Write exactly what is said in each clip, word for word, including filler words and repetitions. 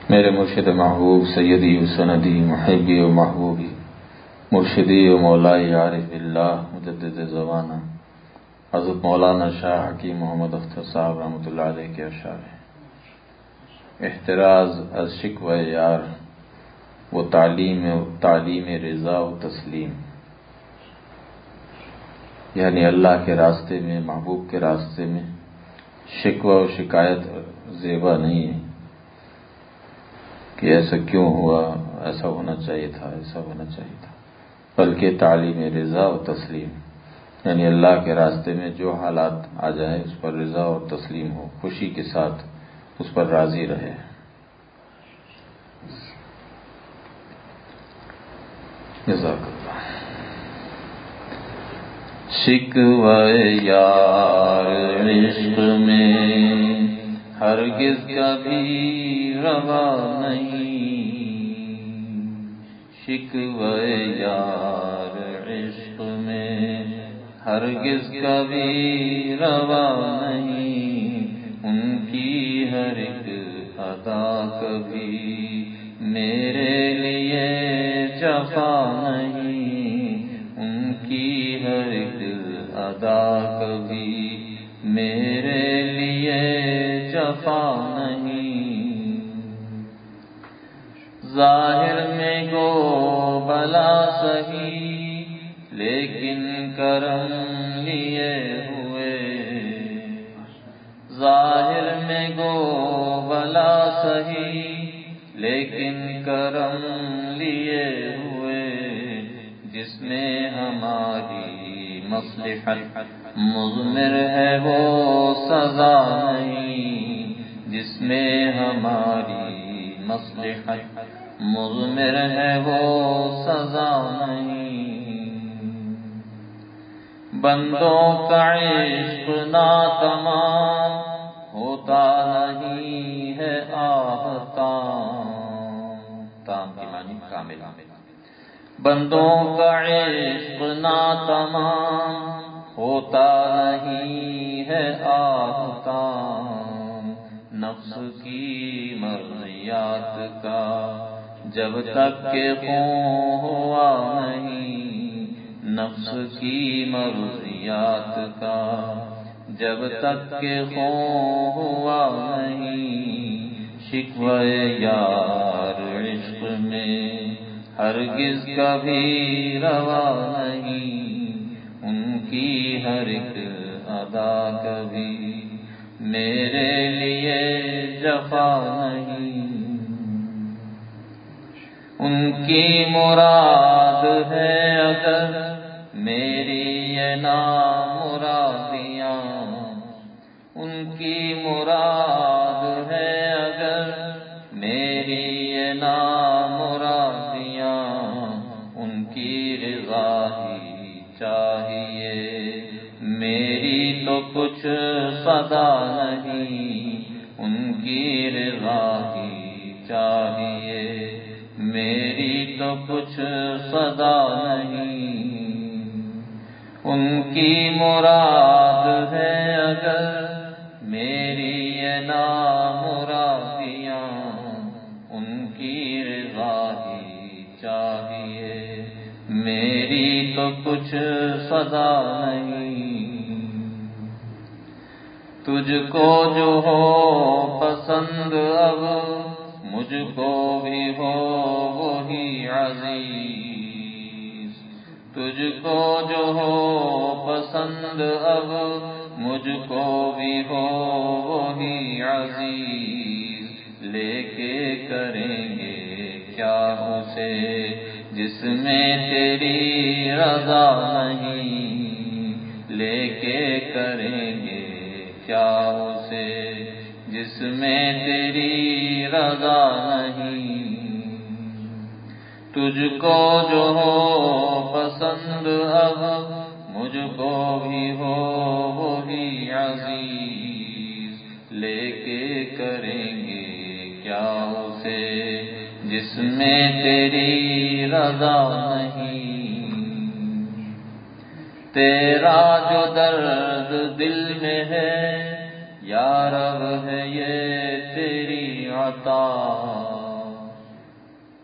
میرے مرشد محبوب سیدی و سندی محبی و محبوبی مرشدی و مولائی عارف اللہ مجدد زمانہ حضرت مولانا شاہ حکیم محمد اختر صاحب رحمۃ اللہ علیہ کے اشعار ہیں۔ احتراز از شکوہ یار و تعلیم تعلیم رضا و تسلیم، یعنی اللہ کے راستے میں، محبوب کے راستے میں شکوہ و شکایت زیبا نہیں ہے کہ ایسا کیوں ہوا، ایسا ہونا چاہیے تھا، ایسا ہونا چاہیے تھا، بلکہ تعلیم رضا و تسلیم، یعنی اللہ کے راستے میں جو حالات آ جائے اس پر رضا اور تسلیم ہو، خوشی کے ساتھ اس پر راضی رہے۔ جزاک اللہ۔ شکوہ یار عشق میں ہرگز کبھی روا نہیں، شکوہ یار عشق میں ہرگز کبھی روا نہیں، ان کی ہر ایک ادا کبھی میرے لیے جفا نہیں، ان کی ہر ایک ادا کبھی میرے لیے جفا نہیں، ظاہر میں گو بلا سہی لیکن کرم لیے ہوئے، ظاہر میں گو بلا سہی لیکن کرم لیے ہوئے، جس میں ہماری مصلحت مضمر ہے وہ سزا نہیں، جس میں ہماری مصلحت مضمر ہے وہ سزا نہیں، بندوں کا عشق ناتمام ہوتا نہیں ہے آہتام، تام کی معنی کامل، بندوں کا عشق ناتمام ہوتا نہیں ہے آہتام، نفس کی مرضیات کا جب تک کہ خون ہوا نہیں، نفس کی مرضیات کا جب تک کہ خون ہوا نہیں، شکوہ یار عشق میں ہرگز کبھی روا نہیں، ان کی ہر ایک ادا کبھی میرے لیے جفا نہیں، ان کی مراد ہے اگر میری یہ نامرادیاں، ان کی مراد ہے اگر میری یہ نامرادیاں، ان کی رضا ہی چاہیے میری تو کچھ صدا نہیں، ان کی رضا ہی چاہیے میری تو کچھ صدا نہیں، ان کی مراد ہے اگر میری یہ نامرادیاں، ان کی رضا ہی چاہیے میری تو کچھ صدا نہیں، تجھ کو جو ہو پسند اب مجھ کو بھی ہو وہی عزیز، تجھ کو جو ہو پسند اب مجھ کو بھی ہو وہی عزیز، لے کے کریں گے کیا اسے جس میں تیری رضا نہیں، لے کے کریں گے کیا اسے جس میں تیری رضا نہیں، تجھ کو جو ہو پسند اب مجھ کو بھی ہو وہی عزیز، لے کے کریں گے کیا اسے جس میں تیری رضا نہیں، تیرا جو درد دل میں ہے یا رب ہے یہ تیری عطا،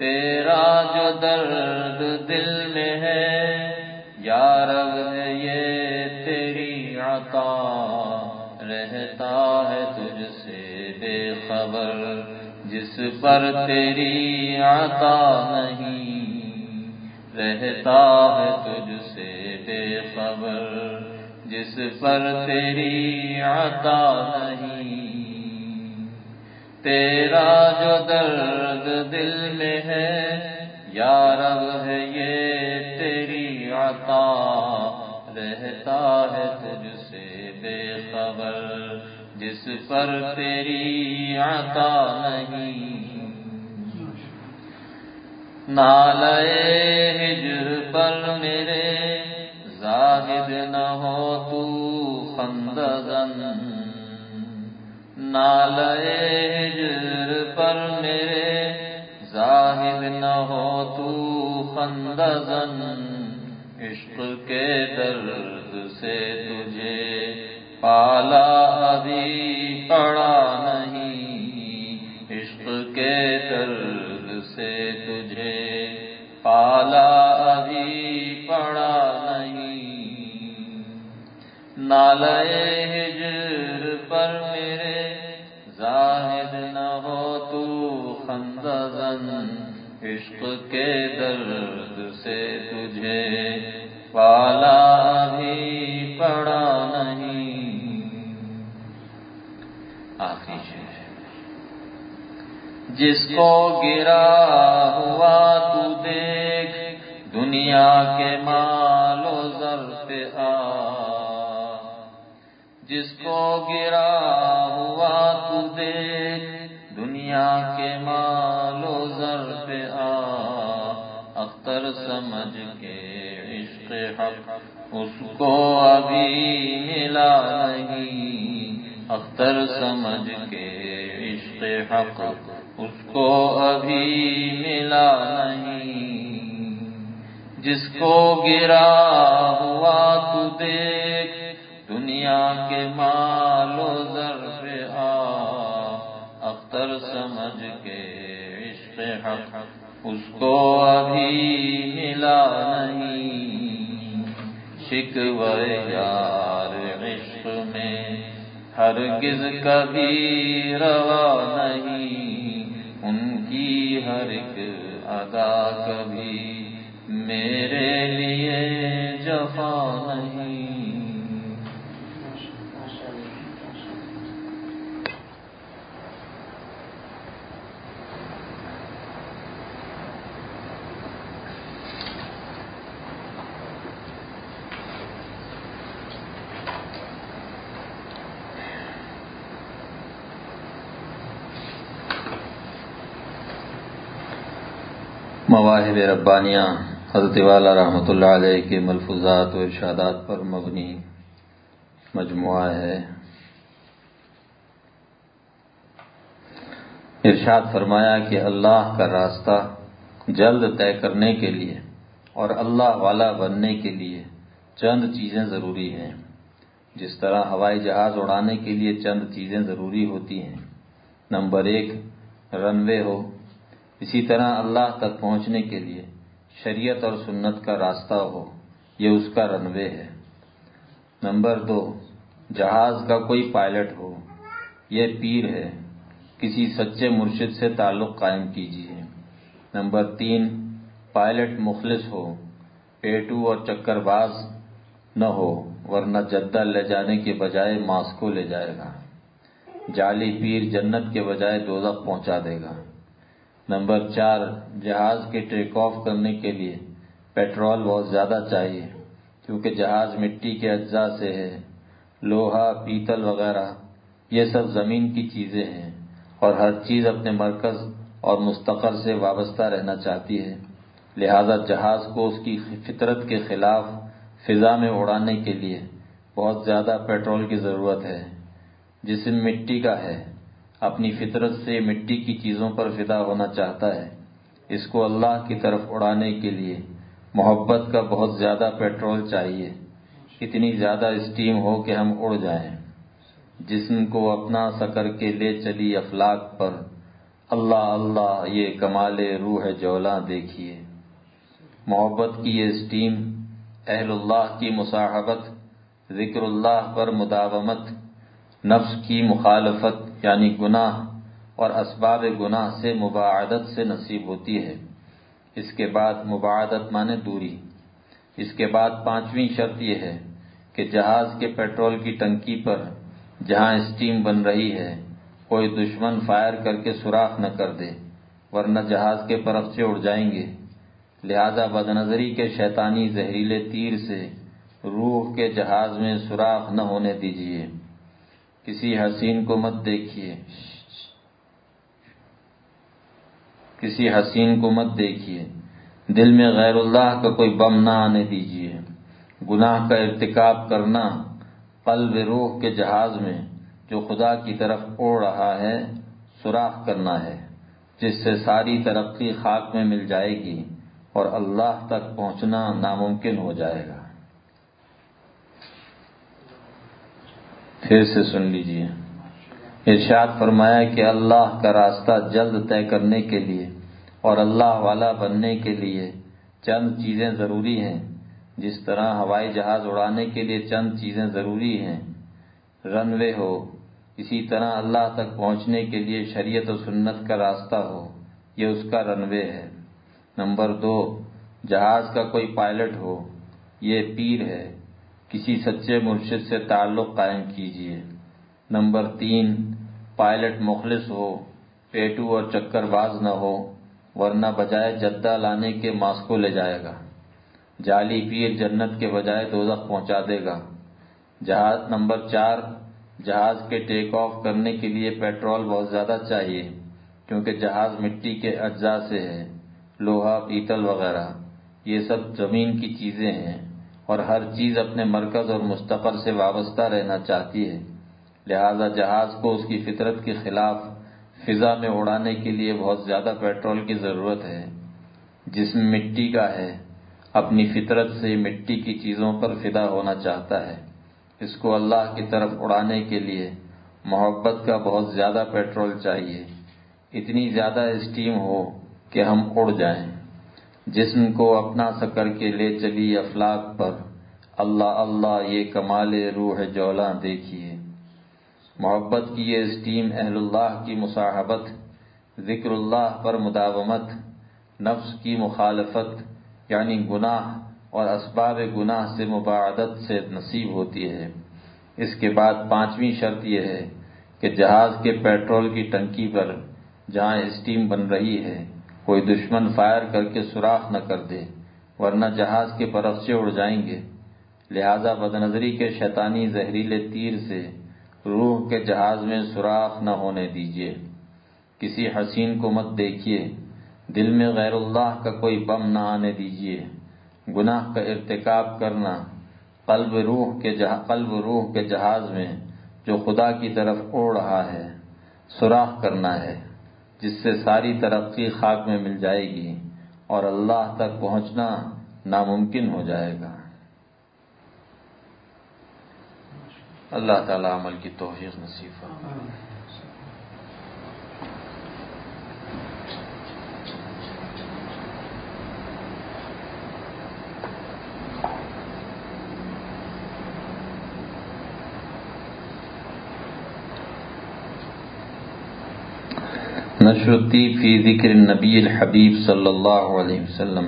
تیرا جو درد دل میں ہے یا رب ہے یہ تیری عطا، رہتا ہے تجھ سے بے خبر جس پر تیری عطا نہیں، رہتا ہے تجھ سے بے خبر جس پر تیری عطا نہیں۔ تیرا جو درد دل میں ہے یا رب ہے یہ تیری عطا، رہتا ہے تجھ سے بے خبر جس پر تیری عطا نہیں۔ نالے ہجر پر میرے زاہد نہ ہو تو خندزن، نالے ہجر پر میرے زاہد نہ ہو تو خندزن، عشق کے درد سے تجھے پالا ابھی پڑا نہیں، عشق کے درد سے تجھے پالا ابھی پڑا نہیں۔ نالے ہجر پر میرے زاہد نہ ہو تو خندزن، عشق کے درد سے تجھے پالا ابھی پڑا نہیں۔ آخری شعر، جس کو گرا ہوا تو دیکھ دنیا کے مال و زر پہ آ، جس کو گرا ہوا تو دیکھ دنیا کے مال و زر پہ آ، اختر سمجھ کے عشق حق اس کو ابھی ملا نہیں، اختر سمجھ کے عشق حق اس کو ابھی ملا نہیں۔ جس کو گرا ہوا تو دیکھ دنیا کے مال و زر پہ آ، اختر سمجھ کے عشق حق اس کو ابھی ملا نہیں۔ شکوہ یار عشق میں ہرگز کبھی روا نہیں، ان کی ہر ایک ادا کبھی میرے لیے جفا نہیں۔ مواہب ربانیہ حضرت والا رحمۃ اللہ علیہ کے ملفوظات و ارشادات پر مبنی مجموعہ ہے۔ ارشاد فرمایا کہ اللہ کا راستہ جلد طے کرنے کے لیے اور اللہ والا بننے کے لیے چند چیزیں ضروری ہیں۔ جس طرح ہوائی جہاز اڑانے کے لیے چند چیزیں ضروری ہوتی ہیں، نمبر ایک رن وے ہو، اسی طرح اللہ تک پہنچنے کے لیے شریعت اور سنت کا راستہ ہو، یہ اس کا رن وے ہے۔ نمبر دو جہاز کا کوئی پائلٹ ہو، یہ پیر ہے، کسی سچے مرشد سے تعلق قائم کیجیے۔ نمبر تین پائلٹ مخلص ہو، پیٹو اور چکر باز نہ ہو، ورنہ جدہ لے جانے کے بجائے ماسکو لے جائے گا۔ جعلی پیر جنت کے بجائے دوزخ پہنچا دے گا۔ نمبر چار جہاز کے ٹیک آف کرنے کے لیے پیٹرول بہت زیادہ چاہیے، کیونکہ جہاز مٹی کے اجزاء سے ہے، لوہا، پیتل وغیرہ یہ سب زمین کی چیزیں ہیں، اور ہر چیز اپنے مرکز اور مستقر سے وابستہ رہنا چاہتی ہے، لہذا جہاز کو اس کی فطرت کے خلاف فضا میں اڑانے کے لیے بہت زیادہ پیٹرول کی ضرورت ہے۔ جسم مٹی کا ہے، اپنی فطرت سے مٹی کی چیزوں پر فدا ہونا چاہتا ہے، اس کو اللہ کی طرف اڑانے کے لیے محبت کا بہت زیادہ پیٹرول چاہیے، اتنی زیادہ اسٹیم ہو کہ ہم اڑ جائیں۔ جسم کو اپنا سا کر کے لے چلی افلاک پر، اللہ اللہ یہ کمال روح جولاں دیکھیے۔ محبت کی یہ اسٹیم، اہل اللہ کی مصاحبت، ذکر اللہ پر مداومت، نفس کی مخالفت یعنی گناہ اور اسباب گناہ سے مباعدت سے نصیب ہوتی ہے۔ اس کے بعد مباعدت مانے دوری۔ اس کے بعد پانچویں شرط یہ ہے کہ جہاز کے پیٹرول کی ٹنکی پر جہاں اسٹیم بن رہی ہے کوئی دشمن فائر کر کے سوراخ نہ کر دے، ورنہ جہاز کے پرخچے اڑ جائیں گے۔ لہذا بدنظری کے شیطانی زہریلے تیر سے روح کے جہاز میں سوراخ نہ ہونے دیجیے۔ کسی حسین کو مت دیکھیے کسی حسین کو مت دیکھیے دل میں غیر اللہ کا کوئی بم نہ آنے دیجیے۔ گناہ کا ارتکاب کرنا قلب روح کے جہاز میں جو خدا کی طرف اڑ رہا ہے سوراخ کرنا ہے، جس سے ساری ترقی خاک میں مل جائے گی اور اللہ تک پہنچنا ناممکن ہو جائے گا۔ پھر سے سن لیجئے، ارشاد فرمایا کہ اللہ کا راستہ جلد طے کرنے کے لیے اور اللہ والا بننے کے لیے چند چیزیں ضروری ہیں۔ جس طرح ہوائی جہاز اڑانے کے لیے چند چیزیں ضروری ہیں، رن وے ہو، اسی طرح اللہ تک پہنچنے کے لیے شریعت و سنت کا راستہ ہو، یہ اس کا رن وے ہے۔ نمبر دو، جہاز کا کوئی پائلٹ ہو، یہ پیر ہے، کسی سچے مرشد سے تعلق قائم کیجیے۔ نمبر تین، پائلٹ مخلص ہو، پیٹو اور چکر باز نہ ہو، ورنہ بجائے جدہ لانے کے ماسکو لے جائے گا۔ جعلی پیر جنت کے بجائے دوزخ پہنچا دے گا۔ جہاز نمبر چار، جہاز کے ٹیک آف کرنے کے لیے پیٹرول بہت زیادہ چاہیے، کیونکہ جہاز مٹی کے اجزاء سے ہے، لوہا، پیتل وغیرہ، یہ سب زمین کی چیزیں ہیں اور ہر چیز اپنے مرکز اور مستقر سے وابستہ رہنا چاہتی ہے۔ لہذا جہاز کو اس کی فطرت کے خلاف فضا میں اڑانے کے لیے بہت زیادہ پیٹرول کی ضرورت ہے۔ جسم مٹی کا ہے، اپنی فطرت سے مٹی کی چیزوں پر فدا ہونا چاہتا ہے، اس کو اللہ کی طرف اڑانے کے لیے محبت کا بہت زیادہ پیٹرول چاہیے، اتنی زیادہ اسٹیم ہو کہ ہم اڑ جائیں۔ جسم کو اپنا سا کر کے لے چلی افلاک پر، اللہ اللہ یہ کمال روح جولاں دیکھیے۔ محبت کی یہ اسٹیم، اہل اللہ کی مصاحبت، ذکر اللہ پر مداومت، نفس کی مخالفت یعنی گناہ اور اسباب گناہ سے مباعدت سے نصیب ہوتی ہے۔ اس کے بعد پانچویں شرط یہ ہے کہ جہاز کے پیٹرول کی ٹنکی پر جہاں اسٹیم بن رہی ہے کوئی دشمن فائر کر کے سوراخ نہ کر دے، ورنہ جہاز کے پرخچے اڑ جائیں گے۔ لہذا بدنظری کے شیطانی زہریلے تیر سے روح کے جہاز میں سوراخ نہ ہونے دیجیے۔ کسی حسین کو مت دیکھیے، دل میں غیر اللہ کا کوئی بم نہ آنے دیجیے۔ گناہ کا ارتکاب کرنا قلب روح کے جہ... قلب روح کے جہاز میں جو خدا کی طرف اڑ رہا ہے سوراخ کرنا ہے، جس سے ساری ترقی خاک میں مل جائے گی اور اللہ تک پہنچنا ناممکن ہو جائے گا۔ اللہ تعالی عمل کی توفیق نصیب فرمائے۔ نشر الطیب فی ذکر النبی الحبیب صلی اللہ علیہ وسلم۔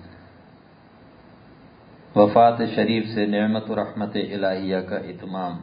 وفات شریف سے نعمت و رحمت الہیہ کا اتمام۔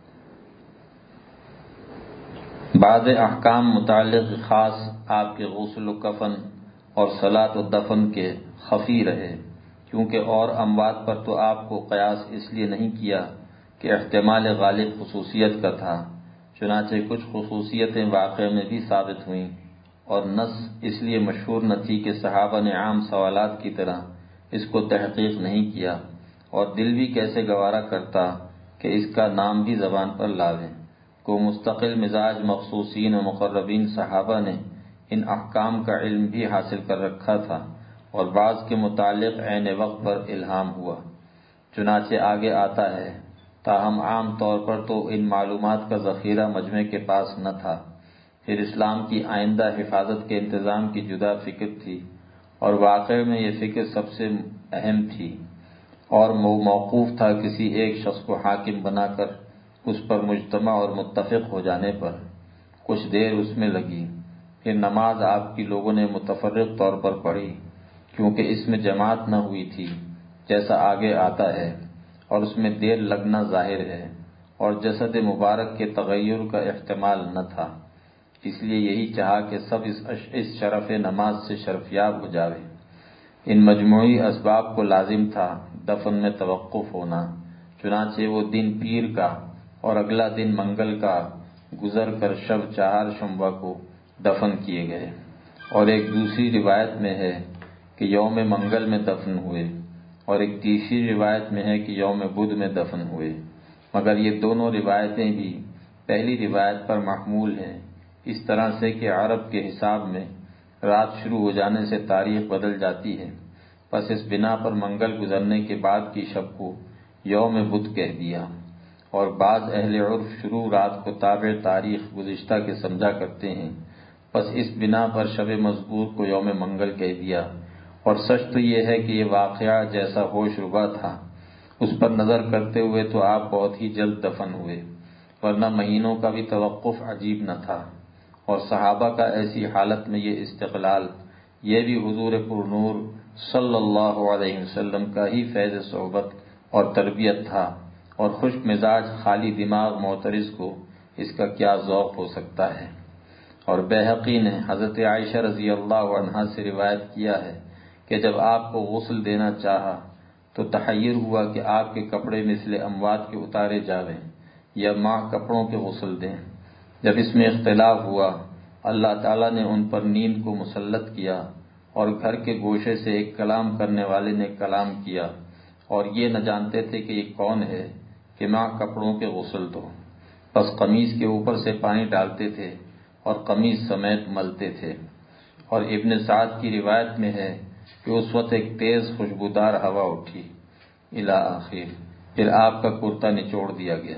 بعض احکام متعلق خاص آپ کے غسل و کفن اور صلاۃ و دفن کے خفی رہے، کیونکہ اور اموات پر تو آپ کو قیاس اس لیے نہیں کیا کہ احتمال غالب خصوصیت کا تھا، چنانچہ کچھ خصوصیتیں واقع میں بھی ثابت ہوئیں، اور نص اس لیے مشہور نہ تھی کہ صحابہ نے عام سوالات کی طرح اس کو تحقیق نہیں کیا، اور دل بھی کیسے گوارا کرتا کہ اس کا نام بھی زبان پر لاویں۔ کو مستقل مزاج مخصوصین و مقربین صحابہ نے ان احکام کا علم بھی حاصل کر رکھا تھا، اور بعض کے متعلق عین وقت پر الہام ہوا، چنانچہ آگے آتا ہے۔ تاہم عام طور پر تو ان معلومات کا ذخیرہ مجمع کے پاس نہ تھا، پھر اسلام کی آئندہ حفاظت کے انتظام کی جدا فکر تھی، اور واقع میں یہ فکر سب سے اہم تھی، اور موقوف تھا کسی ایک شخص کو حاکم بنا کر اس پر مجتمع اور متفق ہو جانے پر۔ کچھ دیر اس میں لگی، پھر نماز آپ کی لوگوں نے متفرق طور پر پڑھی، کیونکہ اس میں جماعت نہ ہوئی تھی جیسا آگے آتا ہے، اور اس میں دیر لگنا ظاہر ہے، اور جسد مبارک کے تغیر کا احتمال نہ تھا، اس لیے یہی چاہا کہ سب اس اس شرف نماز سے شرفیاب ہو جاوے۔ ان مجموعی اسباب کو لازم تھا دفن میں توقف ہونا، چنانچہ وہ دن پیر کا اور اگلا دن منگل کا گزر کر شب چہار شنبہ کو دفن کیے گئے، اور ایک دوسری روایت میں ہے کہ یوم منگل میں دفن ہوئے، اور ایک تیسری روایت میں ہے کہ یوم بدھ میں دفن ہوئے، مگر یہ دونوں روایتیں بھی پہلی روایت پر محمول ہیں، اس طرح سے کہ عرب کے حساب میں رات شروع ہو جانے سے تاریخ بدل جاتی ہے، پس اس بنا پر منگل گزرنے کے بعد کی شب کو یوم بدھ کہہ دیا، اور بعض اہل عرف شروع رات کو تابع تاریخ گزشتہ کے سمجھا کرتے ہیں، پس اس بنا پر شب مذکور کو یوم منگل کہہ دیا۔ اور سچ تو یہ ہے کہ یہ واقعہ جیسا ہوش ربا تھا، اس پر نظر کرتے ہوئے تو آپ بہت ہی جلد دفن ہوئے، ورنہ مہینوں کا بھی توقف عجیب نہ تھا، اور صحابہ کا ایسی حالت میں یہ استقلال، یہ بھی حضور پر نور صلی اللہ علیہ وسلم کا ہی فیض صحبت اور تربیت تھا، اور خشک مزاج خالی دماغ معترض کو اس کا کیا ذوق ہو سکتا ہے۔ اور بیہقی نے حضرت عائشہ رضی اللہ عنہا سے روایت کیا ہے کہ جب آپ کو غسل دینا چاہا تو تحیر ہوا کہ آپ کے کپڑے مثل اموات کے اتارے جاویں یا ماں کپڑوں کے غسل دیں۔ جب اس میں اختلاف ہوا، اللہ تعالیٰ نے ان پر نیند کو مسلط کیا، اور گھر کے گوشے سے ایک کلام کرنے والے نے کلام کیا، اور یہ نہ جانتے تھے کہ یہ کون ہے، کہ ماں کپڑوں کے غسل دو، بس قمیص کے اوپر سے پانی ڈالتے تھے اور قمیص سمیت ملتے تھے۔ اور ابن سعد کی روایت میں ہے کہ اس وقت ایک تیز خوشبودار ہوا اٹھی الی آخر، پھر آپ کا کرتا نچوڑ دیا گیا۔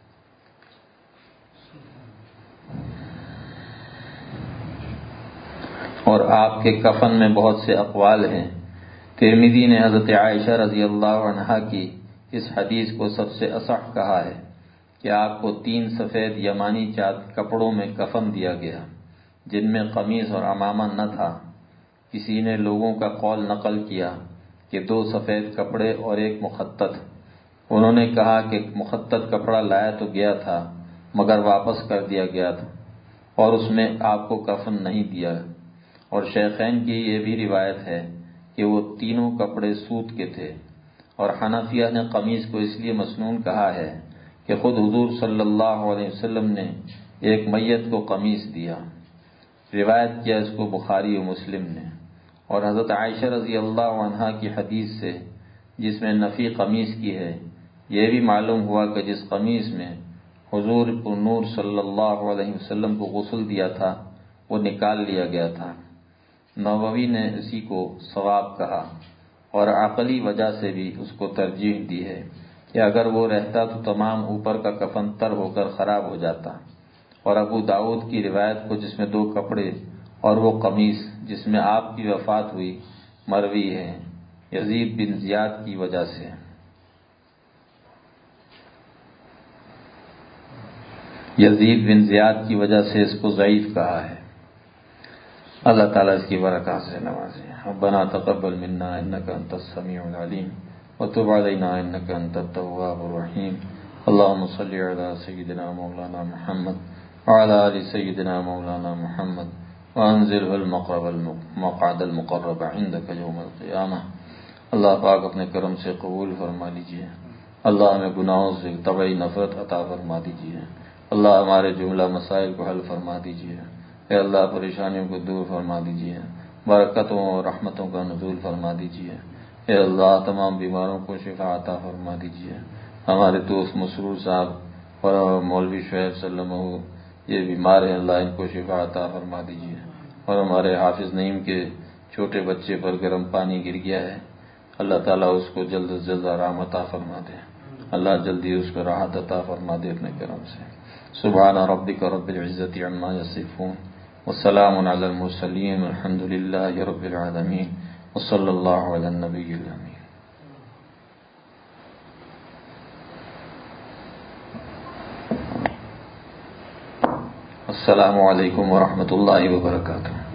اور آپ کے کفن میں بہت سے اقوال ہیں۔ ترمذی نے حضرت عائشہ رضی اللہ عنہا کی اس حدیث کو سب سے اصح کہا ہے کہ آپ کو تین سفید یمانی کپڑوں میں کفن دیا گیا، جن میں قمیص اور عمامہ نہ تھا۔ کسی نے لوگوں کا قول نقل کیا کہ دو سفید کپڑے اور ایک مخطط۔ انہوں نے کہا کہ مخطط کپڑا لایا تو گیا تھا مگر واپس کر دیا گیا تھا، اور اس میں آپ کو کفن نہیں دیا۔ اور شیخین کی یہ بھی روایت ہے کہ وہ تینوں کپڑے سوت کے تھے، اور حنفیہ نے قمیص کو اس لیے مسنون کہا ہے کہ خود حضور صلی اللہ علیہ وسلم نے ایک میت کو قمیص دیا۔ روایت کیا اس کو بخاری و مسلم نے۔ اور حضرت عائشہ رضی اللہ عنہا کی حدیث سے جس میں نفی قمیص کی ہے، یہ بھی معلوم ہوا کہ جس قمیص میں حضور پر نور صلی اللہ علیہ وسلم کو غسل دیا تھا وہ نکال لیا گیا تھا۔ نووی نے اسی کو صواب کہا، اور عقلی وجہ سے بھی اس کو ترجیح دی ہے کہ اگر وہ رہتا تو تمام اوپر کا کفن تر ہو کر خراب ہو جاتا۔ اور ابو داؤد کی روایت کو جس میں دو کپڑے اور وہ قمیص جس میں آپ کی وفات ہوئی مروی ہے یزید بن زیاد کی وجہ سے۔ یزید بن زیاد کی وجہ سے اس کو ضعیف کہا ہے۔ اللہ تعالیٰ اس کی برکات سے نوازے۔ ربنا تقبل منا انك انت السميع العليم وتب علينا انك انت التواب الرحيم۔ اللهم صل على سيدنا مولانا محمد وعلى ال سيدنا مولانا محمد وانزله المقرب المقعد المقرب عندك يوم القيامة۔ اللہ پاک اپنے کرم سے قبول فرما لیجیے۔ اللہ ہمیں گناہوں سے طبعی نفرت عطا فرما دیجیے۔ اللہ ہمارے جملہ مسائل کو حل فرما دیجیے۔ اے اللہ پریشانیوں کو دور فرما دیجیے، برکتوں اور رحمتوں کا نزول فرما دیجیے۔ اے اللہ تمام بیماروں کو شفا عطا فرما دیجیے۔ ہمارے دوست مسرور صاحب اور مولوی شعیب صلی اللہ علیہ وسلم یہ بیمار ہیں، اللہ ان کو شفا عطا فرما دیجیے۔ اور ہمارے حافظ نعیم کے چھوٹے بچے پر گرم پانی گر گیا ہے، اللہ تعالیٰ اس کو جلد از جلد آرام عطا فرما دے۔ اللہ جلدی اس کو راحت عطا فرما دے اپنے کرم سے. سبحان ربک رب العزت عما یصفون والسلام علی المرسلین والحمد للہ رب العالمین وصلی اللہ علی النبی الامین. السلام علیکم ورحمۃ اللہ وبرکاتہ.